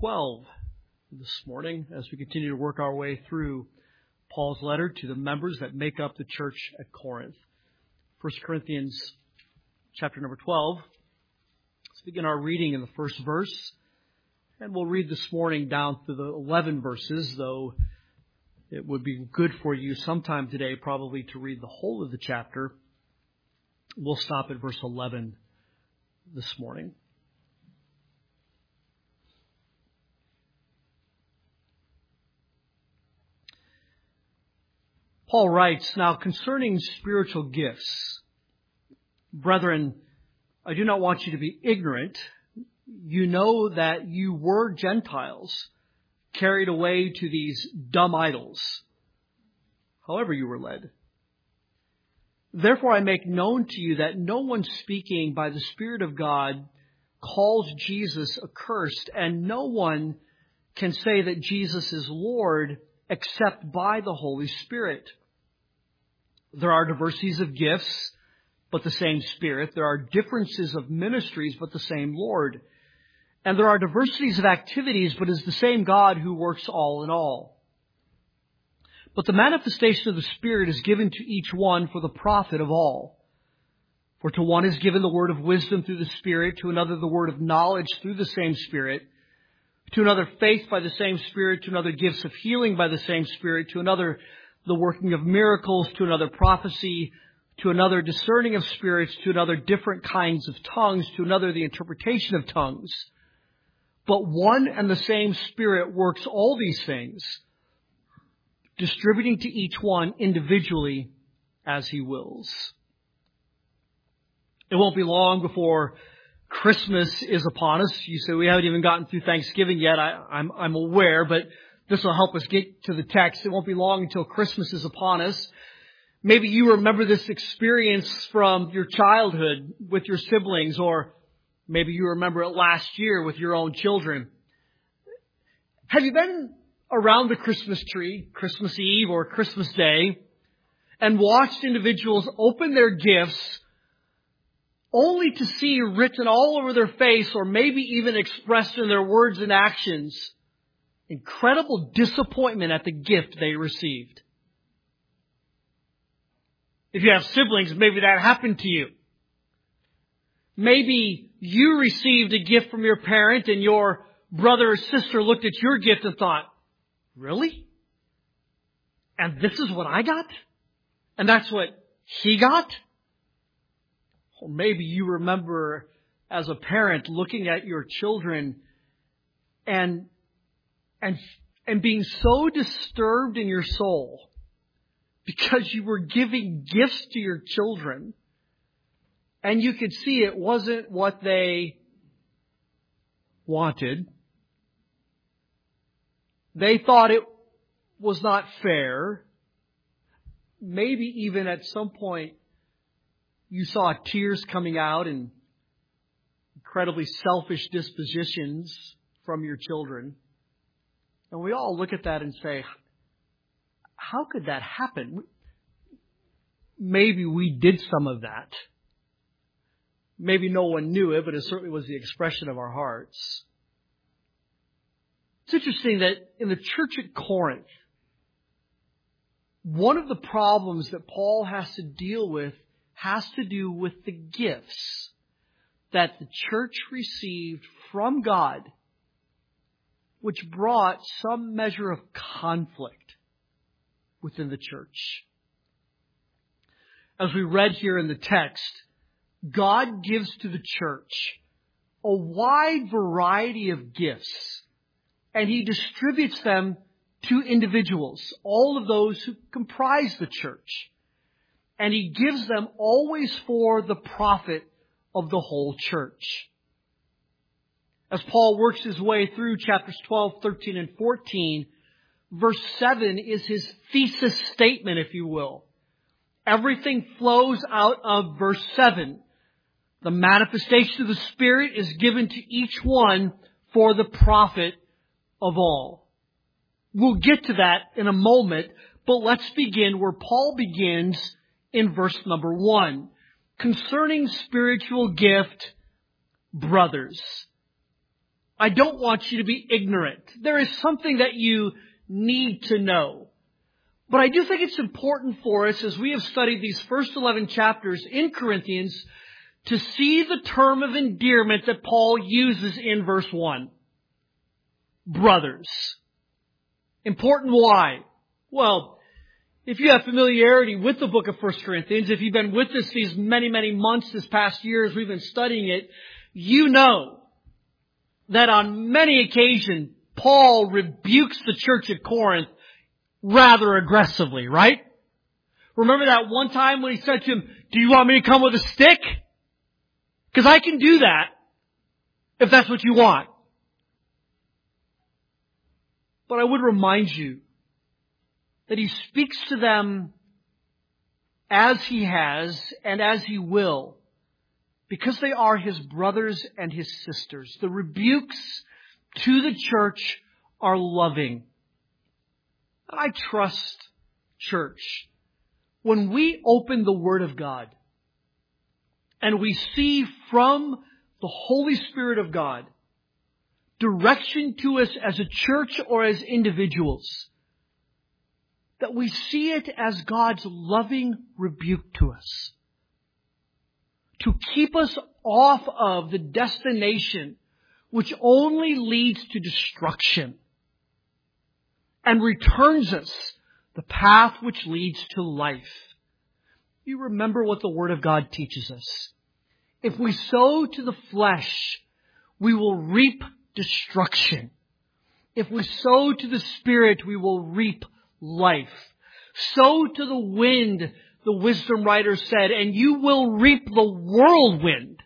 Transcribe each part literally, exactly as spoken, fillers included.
twelve this morning as we continue to work our way through Paul's letter to the members that make up the church at Corinth. First Corinthians chapter number twelve. Let's begin our reading in the first verse. And we'll read this morning down through the eleven verses, though it would be good for you sometime today probably to read the whole of the chapter. We'll stop at verse eleven this morning. Paul writes, "Now concerning spiritual gifts, brethren, I do not want you to be ignorant. You know that you were Gentiles, carried away to these dumb idols, however you were led. Therefore I make known to you that no one speaking by the Spirit of God calls Jesus accursed, and no one can say that Jesus is Lord except by the Holy Spirit. There are diversities of gifts, but the same Spirit. There are differences of ministries, but the same Lord. And there are diversities of activities, but it is the same God who works all in all. But the manifestation of the Spirit is given to each one for the profit of all. For to one is given the word of wisdom through the Spirit, to another the word of knowledge through the same Spirit, to another faith by the same Spirit, to another gifts of healing by the same Spirit, to another the working of miracles, to another prophecy, to another discerning of spirits, to another different kinds of tongues, to another the interpretation of tongues. But one and the same Spirit works all these things, distributing to each one individually as He wills." It won't be long before Christmas is upon us. You say, we haven't even gotten through Thanksgiving yet. I, I'm, I'm aware, but this will help us get to the text. It won't be long until Christmas is upon us. Maybe you remember this experience from your childhood with your siblings, or maybe you remember it last year with your own children. Have you been around the Christmas tree, Christmas Eve or Christmas Day, and watched individuals open their gifts only to see written all over their face, or maybe even expressed in their words and actions, incredible disappointment at the gift they received? If you have siblings, maybe that happened to you. Maybe you received a gift from your parent and your brother or sister looked at your gift and thought, really? And this is what I got? And that's what he got? Or maybe you remember as a parent looking at your children and, and, and being so disturbed in your soul because you were giving gifts to your children and you could see it wasn't what they wanted. They thought it was not fair. Maybe even at some point you saw tears coming out and incredibly selfish dispositions from your children. And we all look at that and say, how could that happen? Maybe we did some of that. Maybe no one knew it, but it certainly was the expression of our hearts. It's interesting that in the church at Corinth, one of the problems that Paul has to deal with has to do with the gifts that the church received from God, which brought some measure of conflict within the church. As we read here in the text, God gives to the church a wide variety of gifts, and He distributes them to individuals, all of those who comprise the church. And He gives them always for the profit of the whole church. As Paul works his way through chapters twelve, thirteen, and fourteen, verse seven is his thesis statement, if you will. Everything flows out of verse seven. The manifestation of the Spirit is given to each one for the profit of all. We'll get to that in a moment, but let's begin where Paul begins in verse number one. Concerning spiritual gift, brothers. I don't want you to be ignorant. There is something that you need to know. But I do think it's important for us, as we have studied these first eleven chapters in Corinthians, to see the term of endearment that Paul uses in verse one. Brothers. Important why? Well, if you have familiarity with the book of First Corinthians, if you've been with us these many, many months this past year as we've been studying it, you know that on many occasions, Paul rebukes the church at Corinth rather aggressively, right? Remember that one time when he said to him, do you want me to come with a stick? Because I can do that if that's what you want. But I would remind you that he speaks to them as he has and as he will, because they are his brothers and his sisters. The rebukes to the church are loving. And I trust, church, when we open the Word of God and we see from the Holy Spirit of God direction to us as a church or as individuals, that we see it as God's loving rebuke to us, to keep us off of the destination which only leads to destruction and returns us the path which leads to life. You remember what the Word of God teaches us. If we sow to the flesh, we will reap destruction. If we sow to the Spirit, we will reap life. Sow to the wind, the wisdom writer said, and you will reap the whirlwind.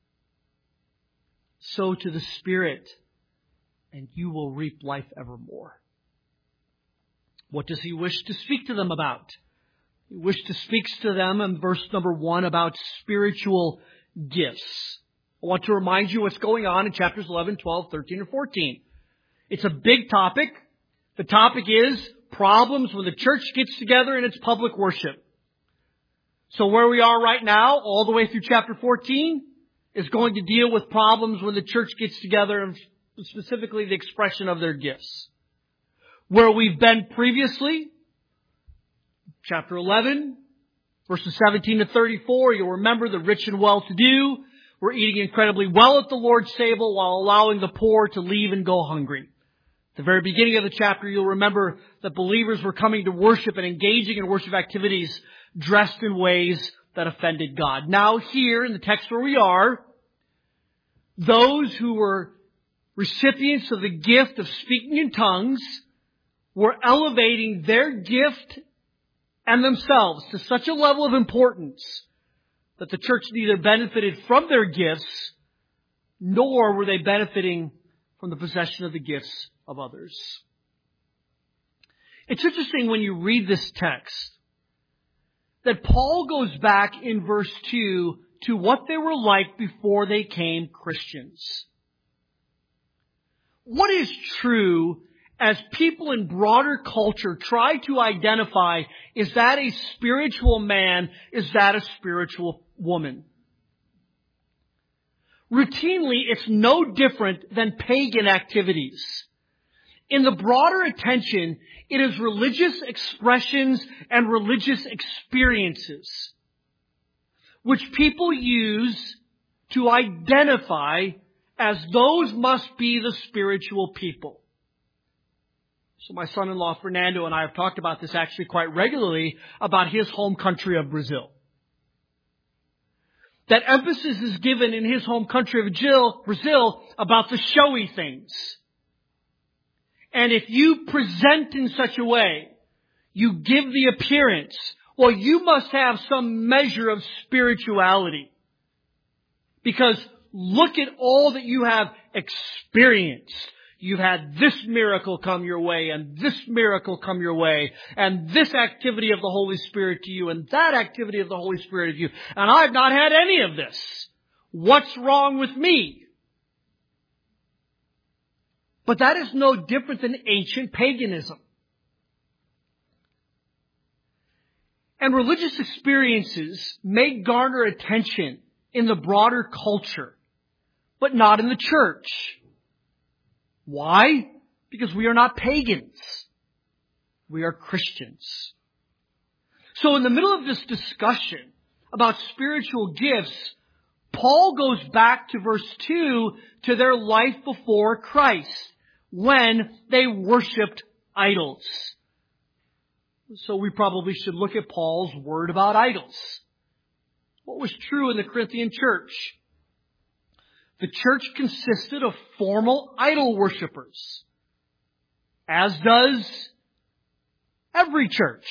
Sow to the Spirit, and you will reap life evermore. What does he wish to speak to them about? He wishes to speak to them in verse number one about spiritual gifts. I want to remind you what's going on in chapters eleven, twelve, thirteen, and fourteen. It's a big topic. The topic is problems when the church gets together in its public worship. So where we are right now, all the way through chapter fourteen, is going to deal with problems when the church gets together, and specifically the expression of their gifts. Where we've been previously, chapter eleven, verses seventeen to thirty-four, you'll remember the rich and well-to-do were eating incredibly well at the Lord's table while allowing the poor to leave and go hungry. At the very beginning of the chapter, you'll remember that believers were coming to worship and engaging in worship activities dressed in ways that offended God. Now here, in the text where we are, those who were recipients of the gift of speaking in tongues were elevating their gift and themselves to such a level of importance that the church neither benefited from their gifts, nor were they benefiting from the possession of the gifts of others. It's interesting when you read this text that Paul goes back in verse two to what they were like before they became Christians. What is true as people in broader culture try to identify, is that a spiritual man? Is that a spiritual woman? Routinely, it's no different than pagan activities. In the broader attention, it is religious expressions and religious experiences which people use to identify as those must be the spiritual people. So my son-in-law Fernando and I have talked about this actually quite regularly, about his home country of Brazil. That emphasis is given in his home country of Brazil about the showy things. And if you present in such a way, you give the appearance, well, you must have some measure of spirituality. Because look at all that you have experienced. You've had this miracle come your way, and this miracle come your way, and this activity of the Holy Spirit to you, and that activity of the Holy Spirit of you. And I've not had any of this. What's wrong with me? But that is no different than ancient paganism. And religious experiences may garner attention in the broader culture, but not in the church. Why? Because we are not pagans. We are Christians. So in the middle of this discussion about spiritual gifts, Paul goes back to verse two to their life before Christ, when they worshipped idols. So we probably should look at Paul's word about idols. What was true in the Corinthian church? The church consisted of formal idol worshippers, as does every church.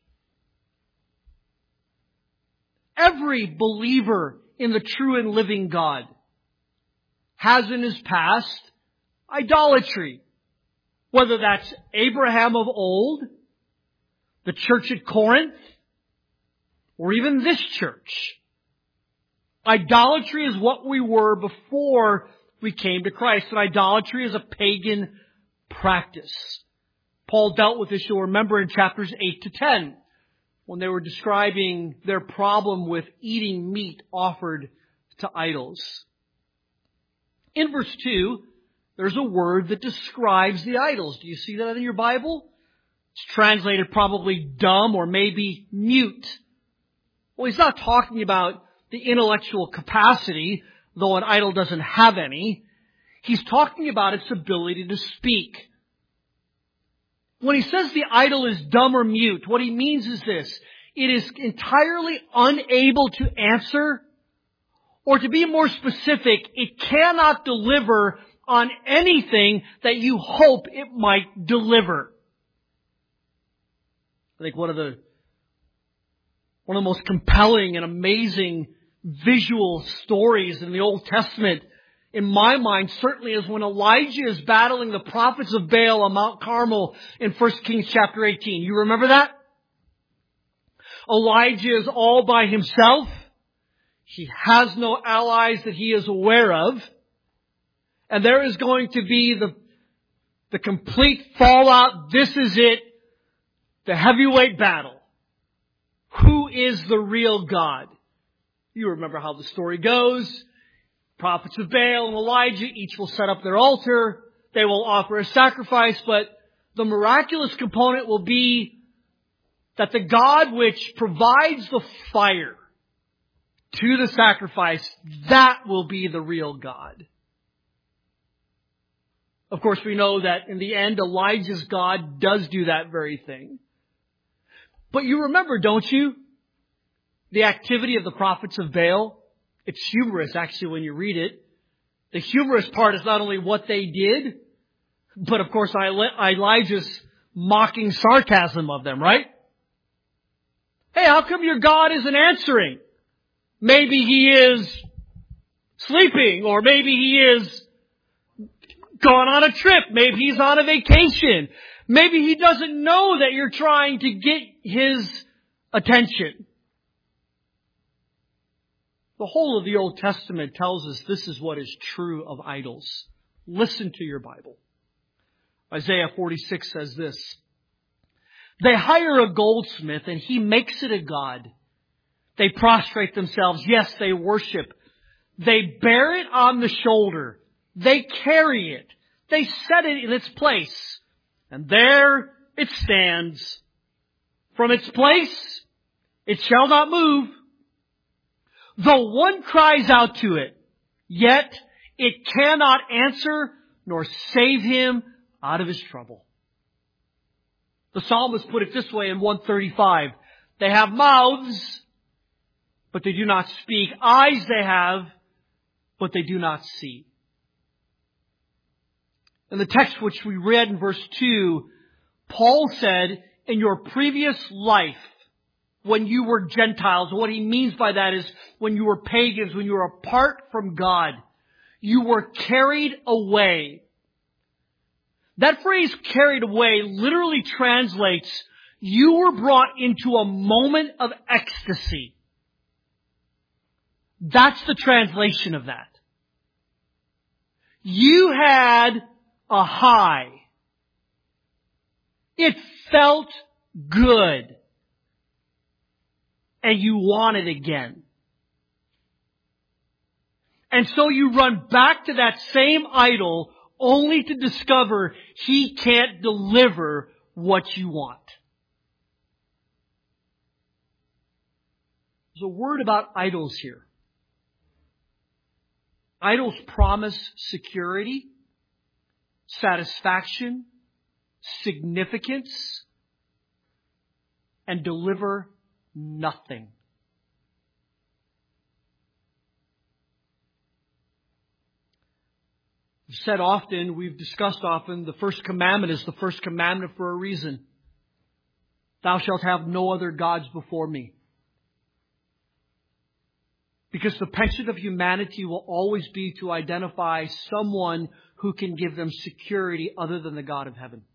Every believer in the true and living God has in his past idolatry. Whether that's Abraham of old, the church at Corinth, or even this church. Idolatry is what we were before we came to Christ. And idolatry is a pagan practice. Paul dealt with this, you'll remember, in chapters eight to ten, when they were describing their problem with eating meat offered to idols. In verse two, there's a word that describes the idols. Do you see that in your Bible? It's translated probably dumb or maybe mute. Well, he's not talking about the intellectual capacity, though an idol doesn't have any. He's talking about its ability to speak. When he says the idol is dumb or mute, what he means is this: it is entirely unable to answer, or to be more specific, it cannot deliver on anything that you hope it might deliver. I think one of the one of the most compelling and amazing visual stories in the Old Testament, in my mind, certainly is when Elijah is battling the prophets of Baal on Mount Carmel in First Kings chapter eighteen. You remember that? Elijah is all by himself. He has no allies that he is aware of. And there is going to be the, the complete fallout. This is it. The heavyweight battle. Who is the real God? You remember how the story goes. Prophets of Baal and Elijah each will set up their altar. They will offer a sacrifice, but the miraculous component will be that the God which provides the fire to the sacrifice, that will be the real God. Of course, we know that in the end, Elijah's God does do that very thing. But you remember, don't you, the activity of the prophets of Baal? It's humorous, actually, when you read it. The humorous part is not only what they did, but of course Elijah's mocking sarcasm of them, right? Hey, how come your God isn't answering? Maybe he is sleeping, or maybe he is gone on a trip. Maybe he's on a vacation. Maybe he doesn't know that you're trying to get his attention. The whole of the Old Testament tells us this is what is true of idols. Listen to your Bible. Isaiah forty-six says this: they hire a goldsmith and he makes it a god. They prostrate themselves. Yes, they worship. They bear it on the shoulder. They carry it. They set it in its place. And there it stands. From its place, it shall not move. Though one cries out to it, yet it cannot answer nor save him out of his trouble. The psalmist put it this way in one thirty-five. They have mouths, but they do not speak. Eyes they have, but they do not see. In the text which we read in verse two, Paul said, in your previous life, when you were Gentiles, what he means by that is when you were pagans, when you were apart from God, you were carried away. That phrase, carried away, literally translates, you were brought into a moment of ecstasy. That's the translation of that. You had a high. It felt good. And you want it again. And so you run back to that same idol only to discover He can't deliver what you want. There's a word about idols here. Idols promise security, satisfaction, significance, and deliver nothing. We've said often, we've discussed often, the first commandment is the first commandment for a reason. Thou shalt have no other gods before me. Because the penchant of humanity will always be to identify someone who can give them security other than the God of heaven.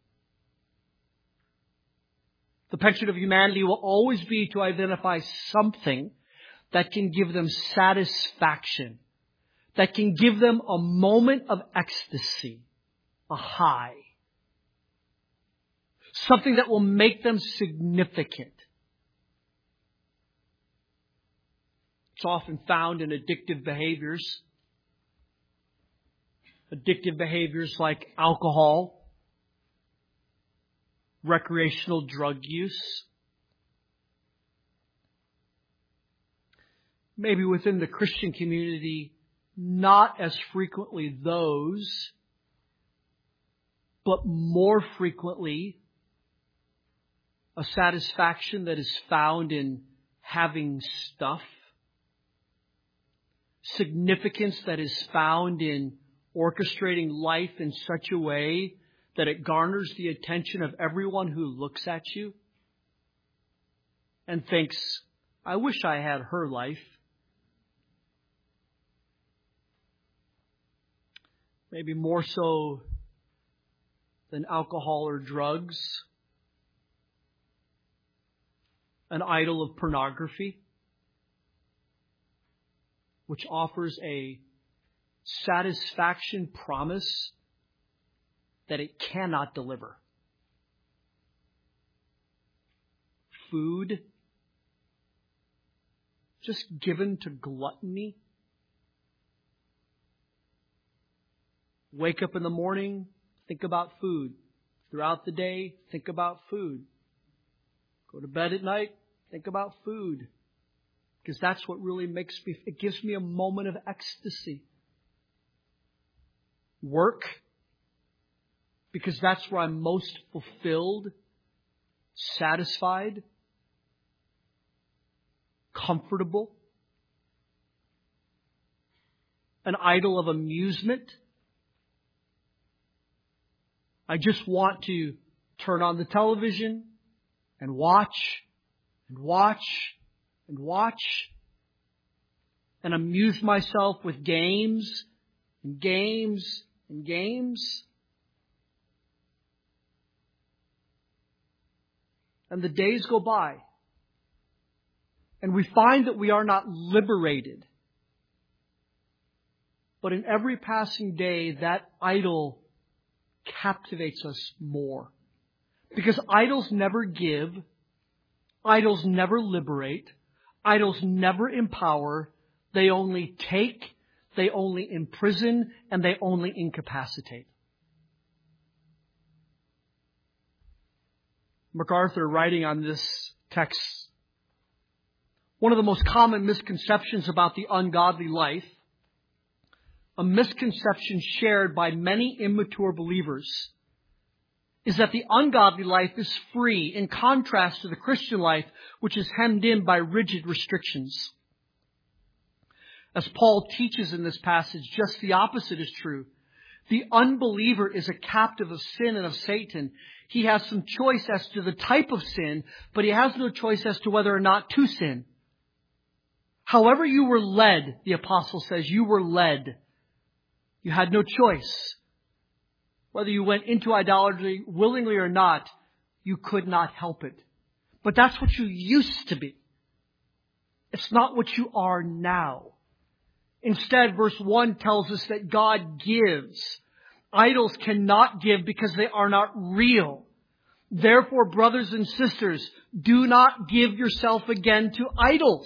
The penchant of humanity will always be to identify something that can give them satisfaction, that can give them a moment of ecstasy, a high. Something that will make them significant. It's often found in addictive behaviors. Addictive behaviors like alcohol, recreational drug use. Maybe within the Christian community, not as frequently those, but more frequently a satisfaction that is found in having stuff. Significance that is found in orchestrating life in such a way that it garners the attention of everyone who looks at you and thinks, I wish I had her life. Maybe more so than alcohol or drugs, an idol of pornography, which offers a satisfaction promise that it cannot deliver. Food, just given to gluttony. Wake up in the morning, think about food. Throughout the day, think about food. Go to bed at night, think about food. Because that's what really makes me, it gives me a moment of ecstasy. Work, because that's where I'm most fulfilled, satisfied, comfortable. An idol of amusement. I just want to turn on the television and watch and watch and watch and amuse myself with games and games and games. And the days go by. And we find that we are not liberated. But in every passing day, that idol captivates us more. Because idols never give. Idols never liberate. Idols never empower. They only take. They only imprison. And they only incapacitate. MacArthur, writing on this text, one of the most common misconceptions about the ungodly life, a misconception shared by many immature believers, is that the ungodly life is free in contrast to the Christian life, which is hemmed in by rigid restrictions. As Paul teaches in this passage, just the opposite is true. The unbeliever is a captive of sin and of Satan. He has some choice as to the type of sin, but he has no choice as to whether or not to sin. However you were led, the apostle says, you were led. You had no choice. Whether you went into idolatry willingly or not, you could not help it. But that's what you used to be. It's not what you are now. Instead, verse one tells us that God gives. Idols cannot give because they are not real. Therefore, brothers and sisters, do not give yourself again to idols.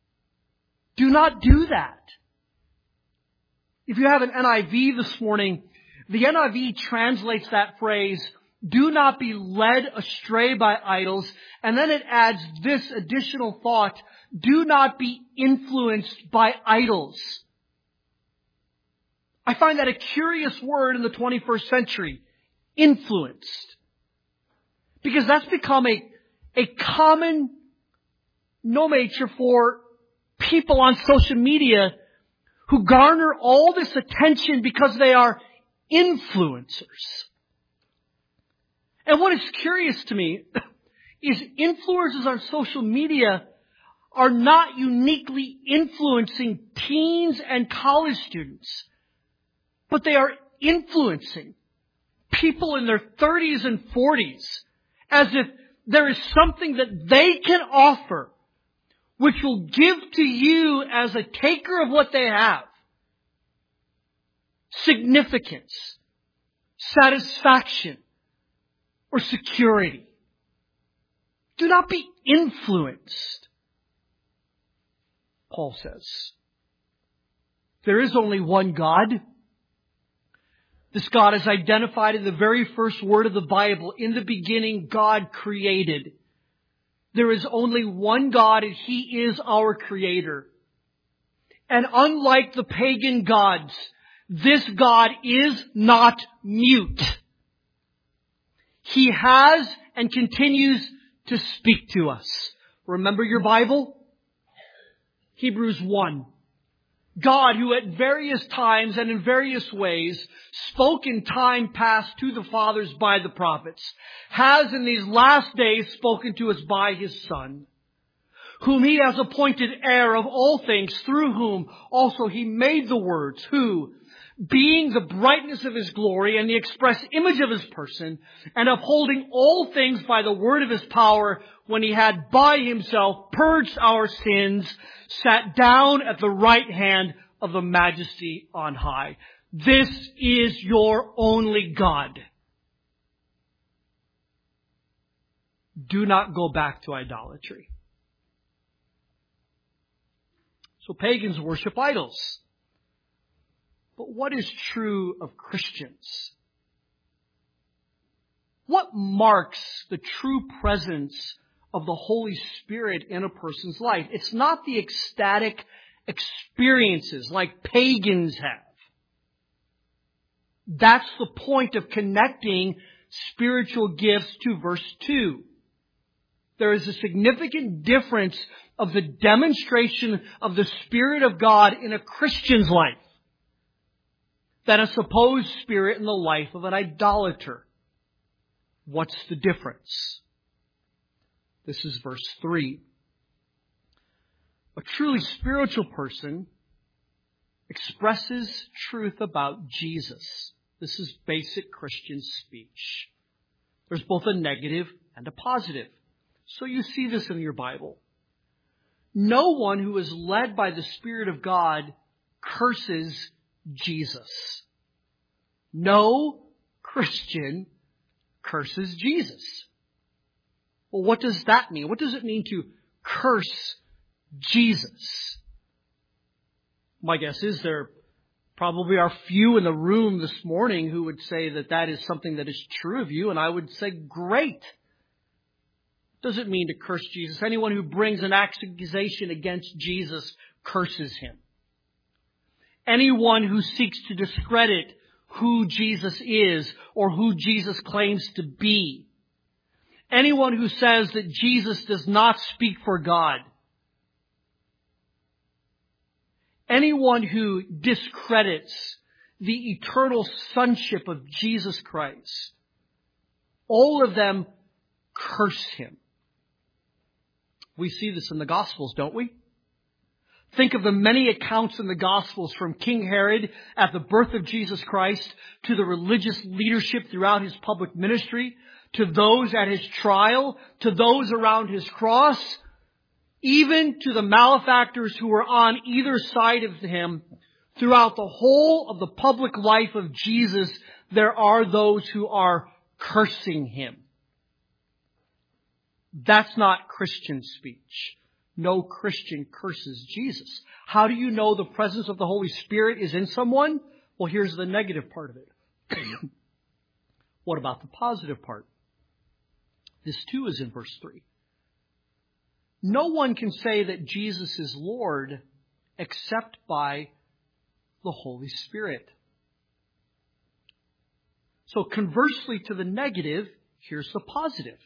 Do not do that. If you have an N I V this morning, The N I V translates that phrase, do not be led astray by idols. And then it adds this additional thought, do not be influenced by idols. I find that a curious word in the twenty-first century, influenced. Because that's become a, a common nomenclature for people on social media who garner all this attention because they are influencers. And what is curious to me is influencers on social media are not uniquely influencing teens and college students, but they are influencing people in their thirties and forties as if there is something that they can offer which will give to you as a taker of what they have significance, satisfaction, or security. Do not be influenced, Paul says. There is only one God. This God is identified in the very first word of the Bible. In the beginning, God created. There is only one God, and He is our Creator. And unlike the pagan gods, this God is not mute. He has and continues to speak to us. Remember your Bible? Hebrews one. God, who at various times and in various ways spoke in time past to the fathers by the prophets, has in these last days spoken to us by His Son, whom He has appointed heir of all things, through whom also He made the worlds, who, being the brightness of His glory and the express image of His person, and upholding all things by the word of His power, when He had by Himself purged our sins, sat down at the right hand of the Majesty on high. This is your only God. Do not go back to idolatry. So pagans worship idols. But what is true of Christians? What marks the true presence of the Holy Spirit in a person's life? It's not the ecstatic experiences like pagans have. That's the point of connecting spiritual gifts to verse two. There is a significant difference of the demonstration of the Spirit of God in a Christian's life than a supposed spirit in the life of an idolater. What's the difference? This is verse three. A truly spiritual person expresses truth about Jesus. This is basic Christian speech. There's both a negative and a positive. So you see this in your Bible. No one who is led by the Spirit of God curses Jesus. No Christian curses Jesus. Well, what does that mean? What does it mean to curse Jesus? My guess is there probably are few in the room this morning who would say that that is something that is true of you, and I would say, great. What does it mean to curse Jesus? Anyone who brings an accusation against Jesus curses Him. Anyone who seeks to discredit who Jesus is or who Jesus claims to be. Anyone who says that Jesus does not speak for God. Anyone who discredits the eternal sonship of Jesus Christ. All of them curse Him. We see this in the Gospels, don't we? Think of the many accounts in the Gospels from King Herod at the birth of Jesus Christ to the religious leadership throughout His public ministry, to those at His trial, to those around His cross, even to the malefactors who were on either side of Him. Throughout the whole of the public life of Jesus, there are those who are cursing Him. That's not Christian speech. No Christian curses Jesus. How do you know the presence of the Holy Spirit is in someone? Well, here's the negative part of it. What about the positive part? This too is in verse three. No one can say that Jesus is Lord except by the Holy Spirit. So conversely to the negative, here's the positive.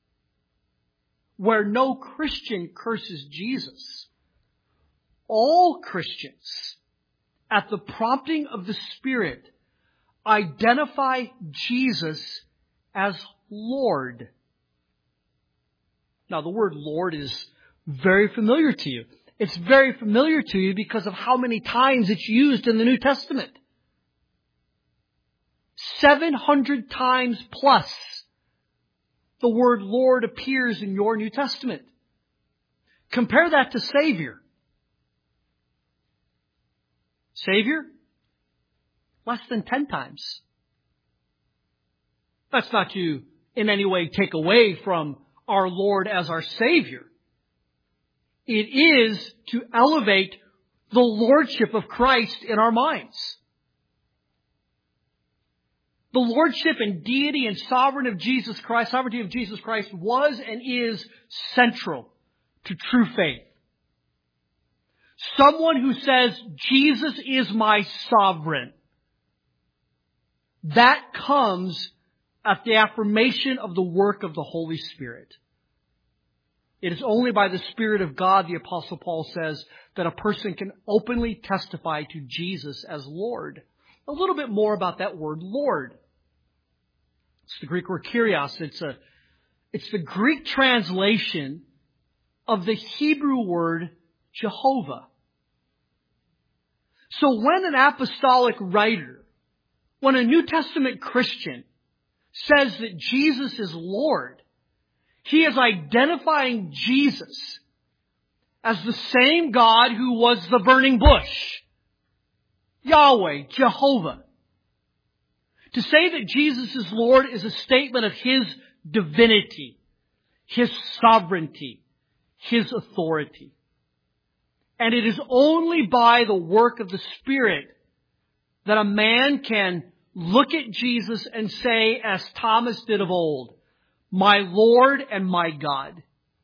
Where no Christian curses Jesus, all Christians, at the prompting of the Spirit, identify Jesus as Lord. Now, the word Lord is very familiar to you. It's very familiar to you because of how many times it's used in the New Testament. seven hundred times plus the word Lord appears in your New Testament. Compare that to Savior. Savior? Less than ten times. That's not to in any way take away from our Lord as our Savior. It is to elevate the Lordship of Christ in our minds. The Lordship and deity and sovereignty of Jesus Christ, sovereignty of Jesus Christ was and is central to true faith. Someone who says, Jesus is my sovereign, that comes at the affirmation of the work of the Holy Spirit. It is only by the Spirit of God, the Apostle Paul says, that a person can openly testify to Jesus as Lord. A little bit more about that word Lord. It's the Greek word Kyrios. It's a, it's the Greek translation of the Hebrew word Jehovah. So when an apostolic writer, when a New Testament Christian says that Jesus is Lord, he is identifying Jesus as the same God who was the burning bush, Yahweh, Jehovah. To say that Jesus is Lord is a statement of His divinity, His sovereignty, His authority. And it is only by the work of the Spirit that a man can look at Jesus and say, as Thomas did of old, my Lord and my God.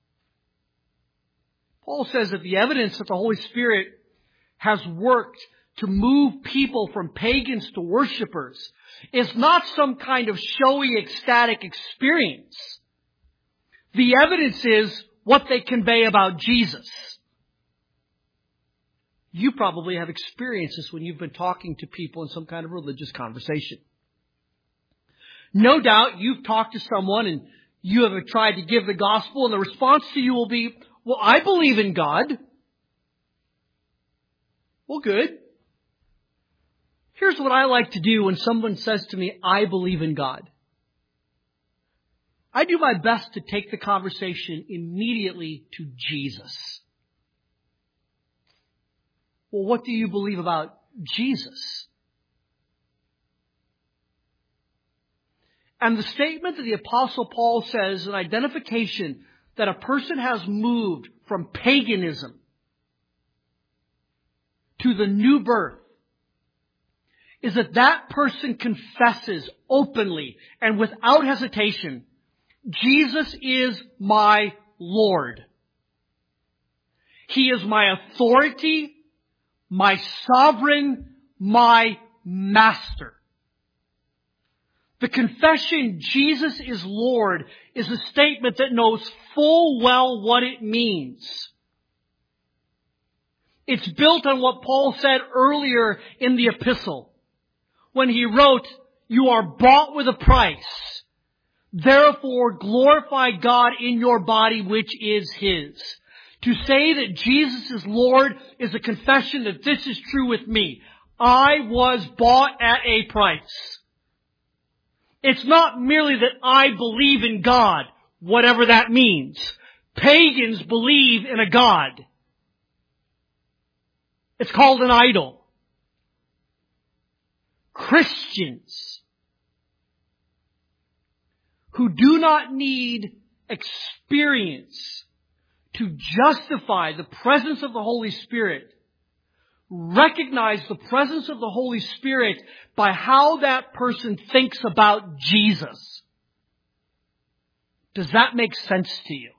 Paul says that the evidence that the Holy Spirit has worked to move people from pagans to worshipers is not some kind of showy, ecstatic experience. The evidence is what they convey about Jesus. You probably have experienced this when you've been talking to people in some kind of religious conversation. No doubt you've talked to someone and you have tried to give the gospel, and the response to you will be, well, I believe in God. Well, good. Here's what I like to do when someone says to me, I believe in God. I do my best to take the conversation immediately to Jesus. Well, what do you believe about Jesus? And the statement that the Apostle Paul says, an identification that a person has moved from paganism to the new birth, is that that person confesses openly and without hesitation, Jesus is my Lord. He is my authority, my sovereign, my master. The confession, Jesus is Lord, is a statement that knows full well what it means. It's built on what Paul said earlier in the epistle, when he wrote, you are bought with a price. Therefore glorify God in your body which is His. To say that Jesus is Lord is a confession that this is true with me. I was bought at a price. It's not merely that I believe in God, whatever that means. Pagans believe in a God. It's called an idol. Christians who do not need experience to justify the presence of the Holy Spirit recognize the presence of the Holy Spirit by how that person thinks about Jesus. Does that make sense to you?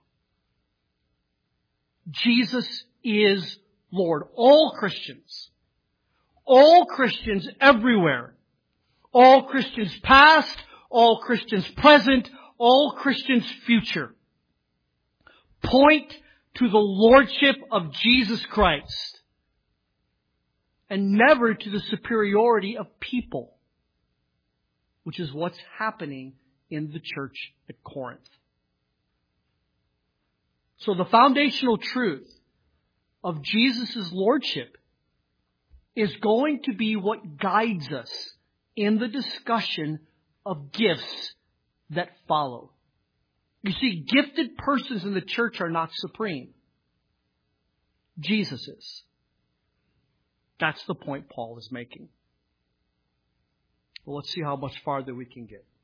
Jesus is Lord. All Christians, all Christians everywhere, all Christians past, all Christians present, all Christians future, point to the Lordship of Jesus Christ and never to the superiority of people, which is what's happening in the church at Corinth. So the foundational truth of Jesus' Lordship is going to be what guides us in the discussion of gifts that follow. You see, gifted persons in the church are not supreme. Jesus is. That's the point Paul is making. Well, let's see how much farther we can get.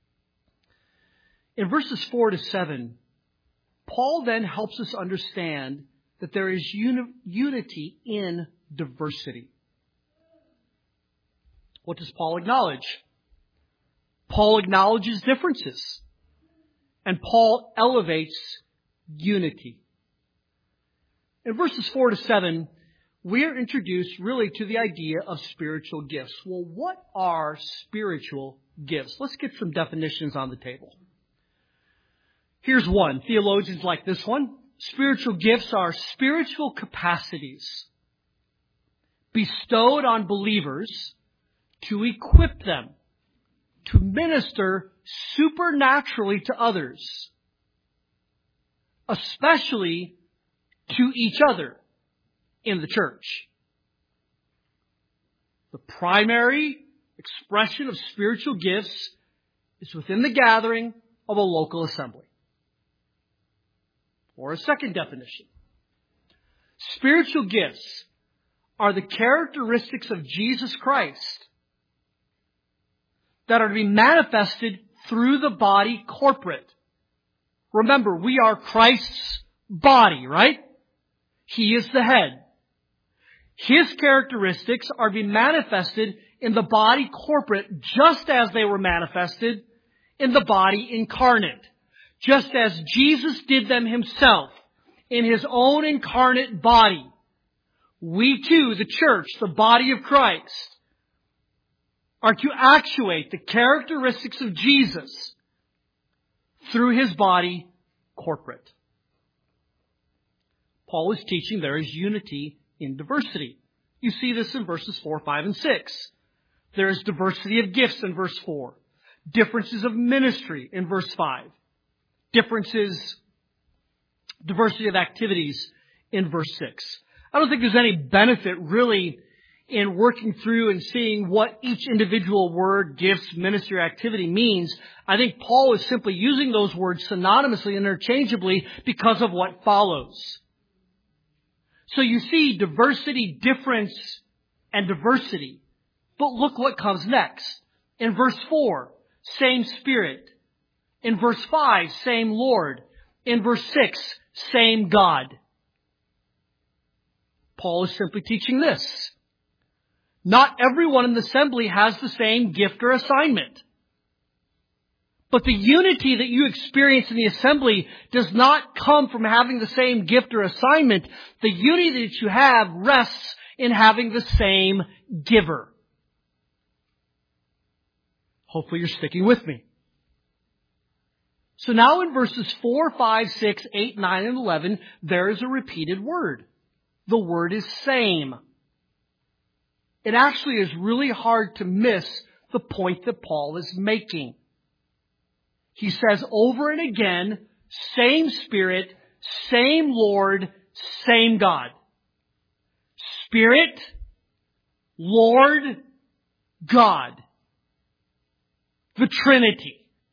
In verses four to seven, Paul then helps us understand that there is uni- unity in diversity. What does Paul acknowledge? Paul acknowledges differences. And Paul elevates unity. In verses four to seven, we are introduced really to the idea of spiritual gifts. Well, what are spiritual gifts? Let's get some definitions on the table. Here's one. Theologians like this one. Spiritual gifts are spiritual capacities bestowed on believers to equip them to minister supernaturally to others, especially to each other in the church. The primary expression of spiritual gifts is within the gathering of a local assembly. Or a second definition. Spiritual gifts are the characteristics of Jesus Christ that are to be manifested through the body corporate. Remember, we are Christ's body, right? He is the head. His characteristics are to be manifested in the body corporate just as they were manifested in the body incarnate. Just as Jesus did them himself in his own incarnate body. We too, the church, the body of Christ, are to actuate the characteristics of Jesus through his body corporate. Paul is teaching there is unity in diversity. You see this in verses four, five, and six. There is diversity of gifts in verse four. Differences of ministry in verse five. Differences, diversity of activities in verse six. I don't think there's any benefit really in working through and seeing what each individual word, gifts, ministry, activity means. I think Paul is simply using those words synonymously and interchangeably because of what follows. So you see diversity, difference, and diversity. But look what comes next. In verse four, same Spirit. In verse five, same Lord. In verse six, same God. Paul is simply teaching this. Not everyone in the assembly has the same gift or assignment. But the unity that you experience in the assembly does not come from having the same gift or assignment. The unity that you have rests in having the same giver. Hopefully you're sticking with me. So now in verses four, five, six, eight, nine, and eleven, there is a repeated word. The word is same. It actually is really hard to miss the point that Paul is making. He says over and again, same Spirit, same Lord, same God. Spirit, Lord, God. The Trinity.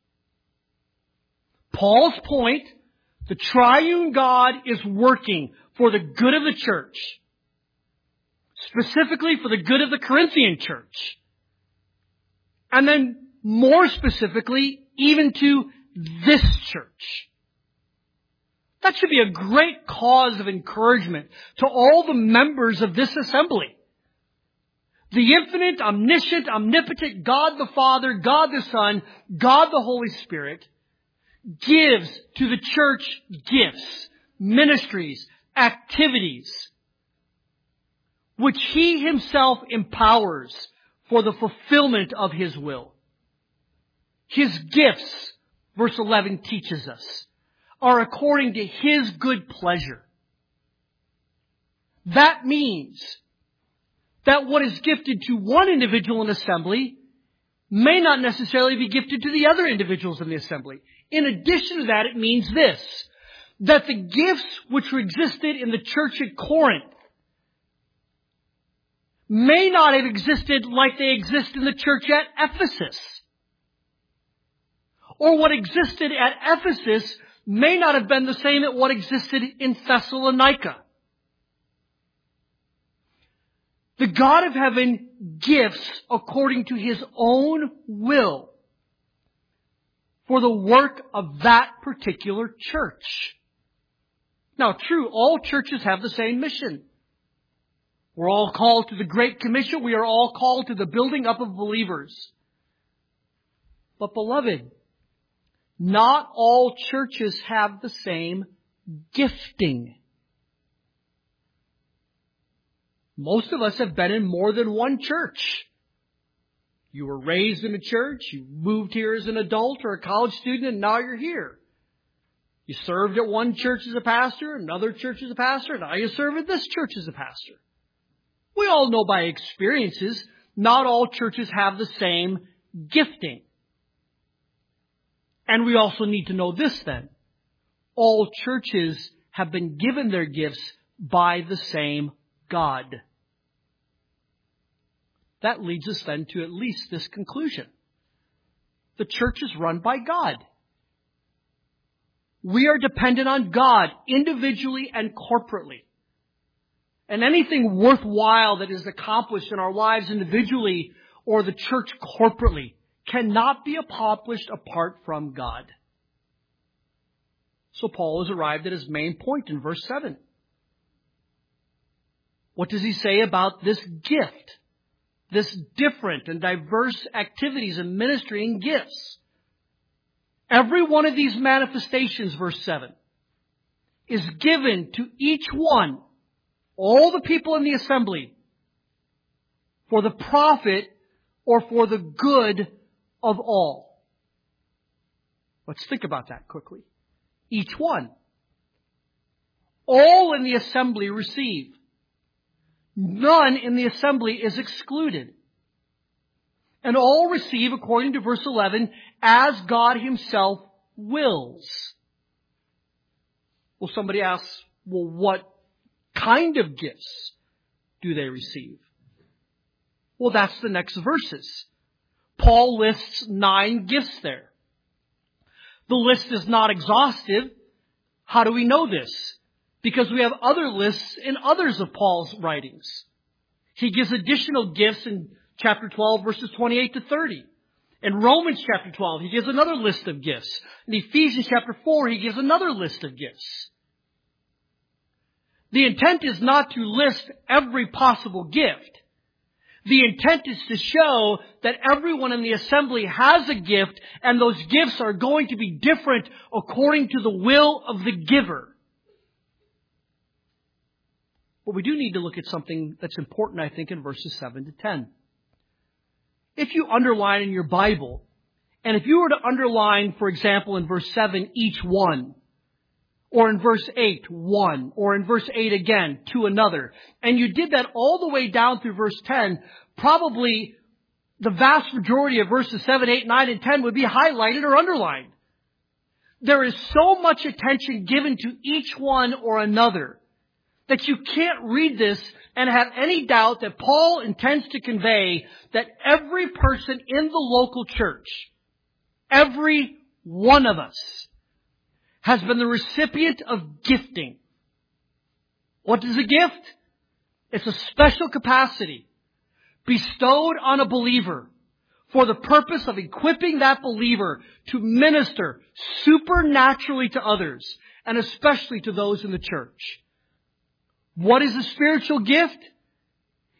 Paul's point, the triune God is working for the good of the church. Specifically for the good of the Corinthian church. And then more specifically, even to this church. That should be a great cause of encouragement to all the members of this assembly. The infinite, omniscient, omnipotent God the Father, God the Son, God the Holy Spirit gives to the church gifts, ministries, activities, which He Himself empowers for the fulfillment of His will. His gifts, verse eleven teaches us, are according to His good pleasure. That means that what is gifted to one individual in assembly may not necessarily be gifted to the other individuals in the assembly. In addition to that, it means this, that the gifts which existed in the church at Corinth may not have existed like they exist in the church at Ephesus. Or what existed at Ephesus may not have been the same as what existed in Thessalonica. The God of heaven gifts according to His own will for the work of that particular church. Now, true, all churches have the same mission. We're all called to the Great Commission. We are all called to the building up of believers. But beloved, not all churches have the same gifting. Most of us have been in more than one church. You were raised in a church, you moved here as an adult or a college student, and now you're here. You served at one church as a pastor, another church as a pastor, and now you serve at this church as a pastor. We all know by experiences, not all churches have the same gifting. And we also need to know this then. All churches have been given their gifts by the same God. That leads us then to at least this conclusion. The church is run by God. We are dependent on God individually and corporately. And anything worthwhile that is accomplished in our lives individually or the church corporately cannot be accomplished apart from God. So Paul has arrived at his main point in verse seven. What does he say about this gift? This different and diverse activities and ministry and gifts. Every one of these manifestations, verse seven, is given to each one, all the people in the assembly, for the profit or for the good of all. Let's think about that quickly. Each one. All in the assembly receive. None in the assembly is excluded. And all receive, according to verse eleven, as God Himself wills. Well, somebody asks, well, what kind of gifts do they receive? Well, that's the next verses. Paul lists nine gifts there. The list is not exhaustive. How do we know this? Because we have other lists in others of Paul's writings. He gives additional gifts in chapter twelve, verses twenty-eight to thirty. In Romans chapter twelve, he gives another list of gifts. In Ephesians chapter four, he gives another list of gifts. The intent is not to list every possible gift. The intent is to show that everyone in the assembly has a gift, and those gifts are going to be different according to the will of the giver. But we do need to look at something that's important, I think, in verses seven to ten. If you underline in your Bible, and if you were to underline, for example, in verse seven, each one, or in verse eight, one, or in verse eight again, to another, and you did that all the way down through verse ten, probably the vast majority of verses seven, eight, nine, and ten would be highlighted or underlined. There is so much attention given to each one or another that you can't read this and have any doubt that Paul intends to convey that every person in the local church, every one of us, has been the recipient of gifting. What is a gift? It's a special capacity bestowed on a believer for the purpose of equipping that believer to minister supernaturally to others, and especially to those in the church. What is a spiritual gift?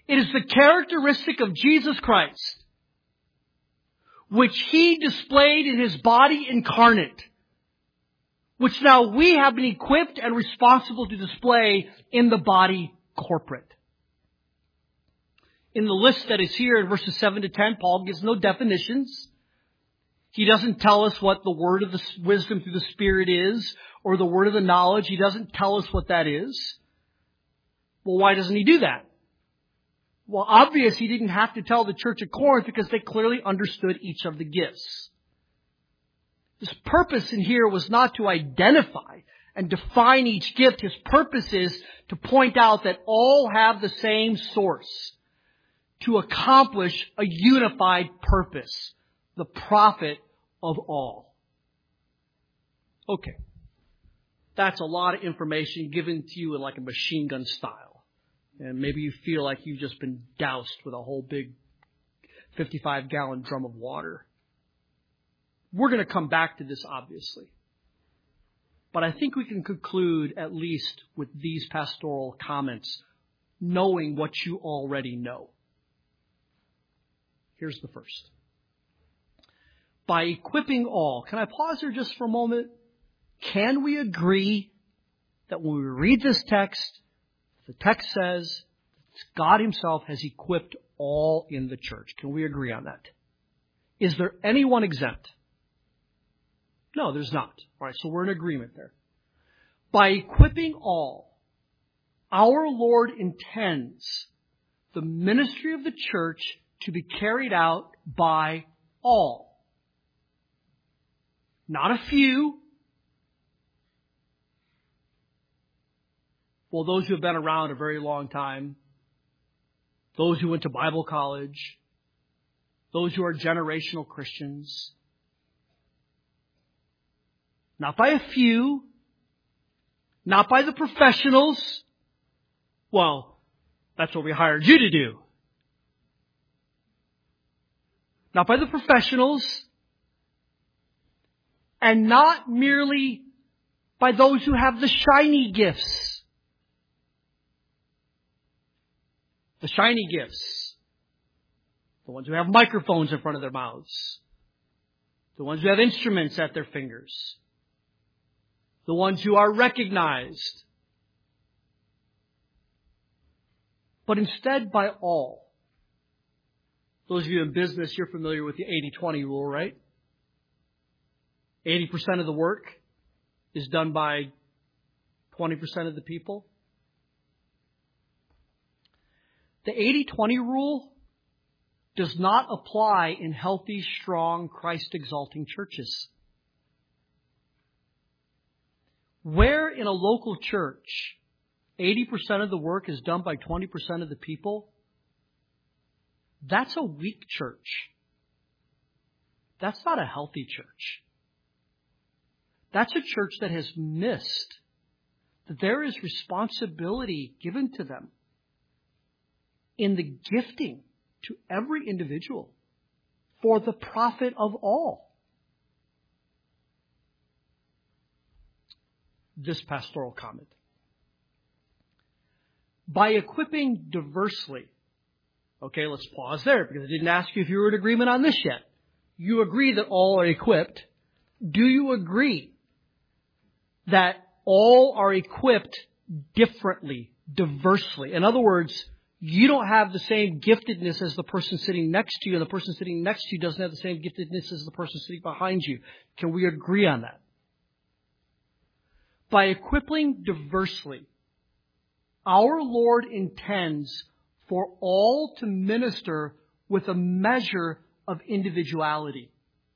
It is the characteristic of Jesus Christ, which He displayed in His body incarnate, which now we have been equipped and responsible to display in the body corporate. In the list that is here in verses seven to ten, Paul gives no definitions. He doesn't tell us what the word of the wisdom through the Spirit is, or the word of the knowledge. He doesn't tell us what that is. Well, why doesn't he do that? Well, obvious he didn't have to tell the church at Corinth because they clearly understood each of the gifts. His purpose in here was not to identify and define each gift. His purpose is to point out that all have the same source to accomplish a unified purpose, the profit of all. Okay. That's a lot of information given to you in like a machine gun style. And maybe you feel like you've just been doused with a whole big fifty-five gallon drum of water. We're going to come back to this, obviously. But I think we can conclude at least with these pastoral comments, knowing what you already know. Here's the first. By equipping all. Can I pause here just for a moment? Can we agree that when we read this text, the text says God Himself has equipped all in the church? Can we agree on that? Is there anyone exempt? No, there's not. All right, so we're in agreement there. By equipping all, our Lord intends the ministry of the church to be carried out by all. Not a few. Well, those who have been around a very long time, those who went to Bible college, those who are generational Christians. Not by a few. Not by the professionals. Well, that's what we hired you to do. Not by the professionals. And not merely by those who have the shiny gifts. The shiny gifts. The ones who have microphones in front of their mouths. The ones who have instruments at their fingers. The ones who are recognized. But instead by all. Those of you in business, you're familiar with the eighty twenty rule, right? eighty percent of the work is done by twenty percent of the people. The eighty twenty rule does not apply in healthy, strong, Christ-exalting churches. Where in a local church eighty percent of the work is done by twenty percent of the people, that's a weak church. That's not a healthy church. That's a church that has missed that there is responsibility given to them in the gifting to every individual for the profit of all. This pastoral comment. By equipping diversely. Okay, let's pause there because I didn't ask you if you were in agreement on this yet. You agree that all are equipped. Do you agree that all are equipped differently, diversely? In other words, you don't have the same giftedness as the person sitting next to you, and the person sitting next to you doesn't have the same giftedness as the person sitting behind you. Can we agree on that? By equipping diversely, our Lord intends for all to minister with a measure of individuality.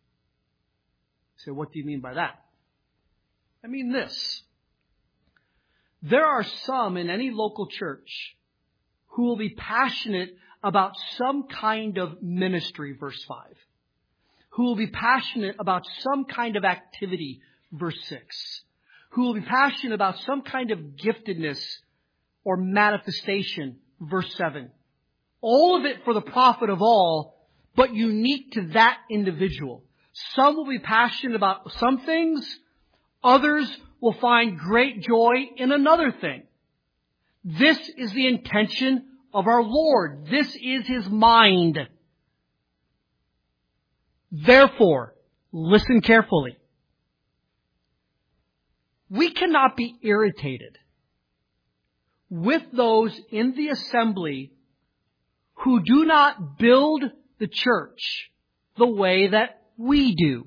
So what do you mean by that? I mean this. There are some in any local church who will be passionate about some kind of ministry, verse five. Who will be passionate about some kind of activity, verse six. Who will be passionate about some kind of giftedness or manifestation, verse seven. All of it for the profit of all, but unique to that individual. Some will be passionate about some things. Others will find great joy in another thing. This is the intention of our Lord. This is His mind. Therefore, listen carefully. We cannot be irritated with those in the assembly who do not build the church the way that we do.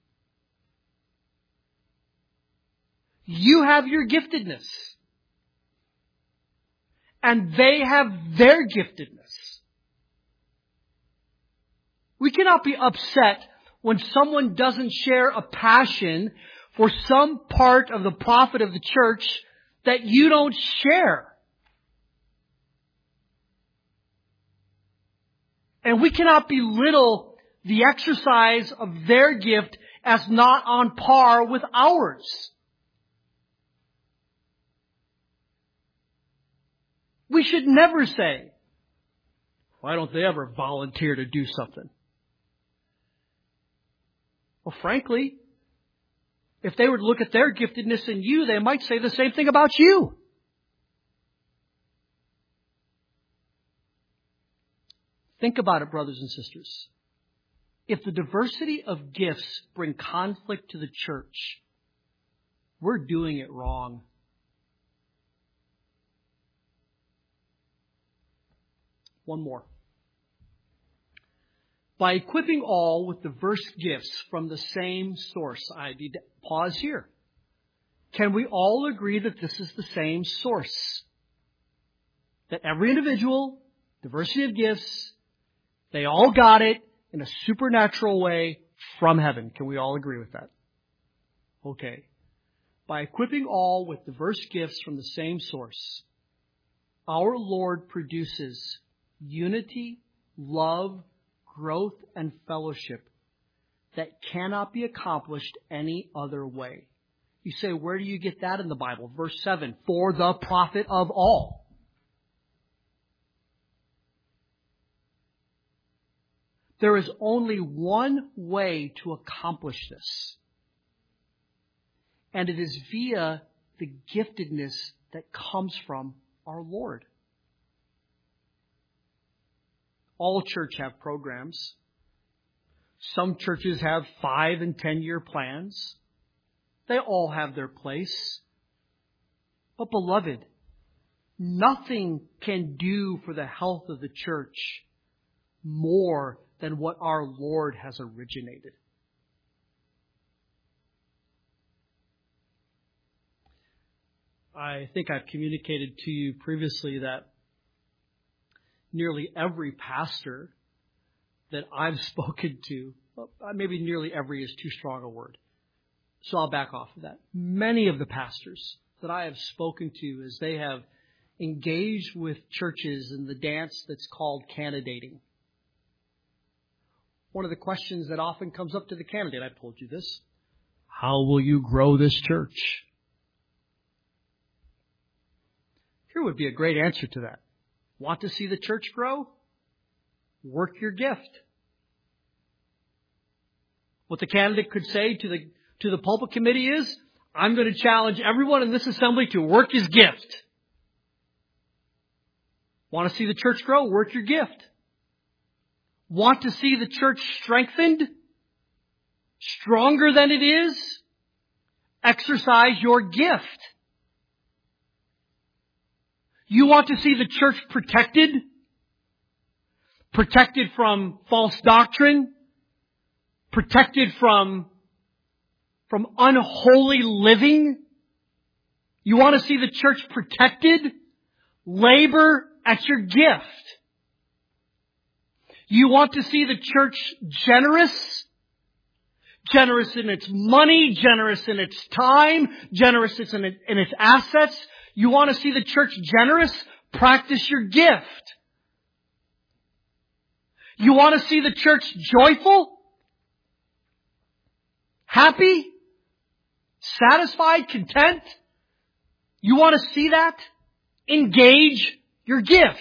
You have your giftedness, and they have their giftedness. We cannot be upset when someone doesn't share a passion for some part of the profit of the church that you don't share. And we cannot belittle the exercise of their gift as not on par with ours. We should never say, why don't they ever volunteer to do something? Well, frankly, if they were to look at their giftedness in you, they might say the same thing about you. Think about it, brothers and sisters. If the diversity of gifts bring conflict to the church, we're doing it wrong. One more. By equipping all with diverse gifts from the same source. I need to pause here. Can we all agree that this is the same source? That every individual, diversity of gifts, they all got it in a supernatural way from heaven. Can we all agree with that? Okay. By equipping all with diverse gifts from the same source, our Lord produces unity, love, growth, and fellowship that cannot be accomplished any other way. You say, where do you get that in the Bible? Verse seven, for the profit of all. There is only one way to accomplish this. And it is via the giftedness that comes from our Lord. All churches have programs. Some churches have five and ten year plans. They all have their place. But beloved, nothing can do for the health of the church more than what our Lord has originated. I think I've communicated to you previously that nearly every pastor that I've spoken to, well, maybe nearly every is too strong a word, so I'll back off of that. Many of the pastors that I have spoken to as they have engaged with churches in the dance that's called candidating. One of the questions that often comes up to the candidate, I've told you this, how will you grow this church? Here would be a great answer to that. Want to see the church grow? Work your gift. What the candidate could say to the to the pulpit committee is, I'm going to challenge everyone in this assembly to work his gift. Want to see the church grow? Work your gift. Want to see the church strengthened? Stronger than it is? Exercise your gift. You want to see the church protected? Protected from false doctrine? Protected from, from unholy living? You want to see the church protected? Labor at your gift. You want to see the church generous? Generous in its money, generous in its time, generous in its, in its assets. You want to see the church generous? Practice your gift. You want to see the church joyful? Happy? Satisfied? Content? You want to see that? Engage your gift.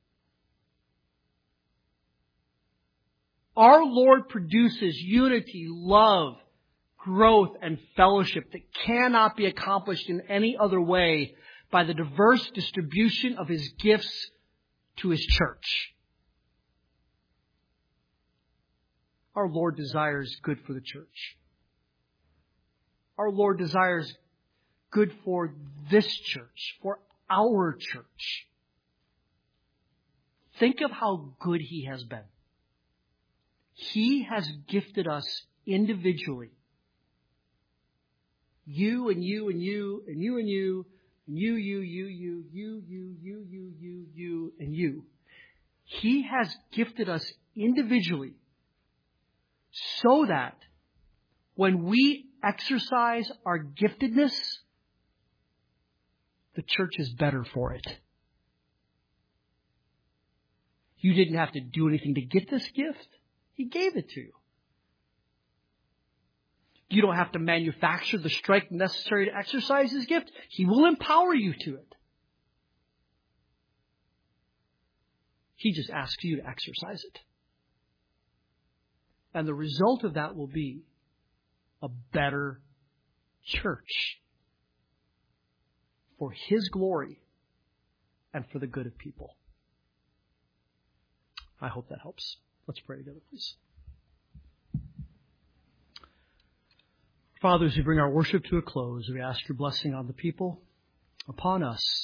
Our Lord produces unity, love, growth, and fellowship that cannot be accomplished in any other way by the diverse distribution of His gifts to His church. Our Lord desires good for the church. Our Lord desires good for this church, for our church. Think of how good He has been. He has gifted us individually. You and you and you and you and you and you, you, you, you, you, you, you, you, you, you, and you. He has gifted us individually so that when we exercise our giftedness, the church is better for it. You didn't have to do anything to get this gift. He gave it to you. You don't have to manufacture the strength necessary to exercise His gift. He will empower you to it. He just asks you to exercise it. And the result of that will be a better church for His glory and for the good of people. I hope that helps. Let's pray together, please. Father, as we bring our worship to a close, we ask your blessing on the people, upon us,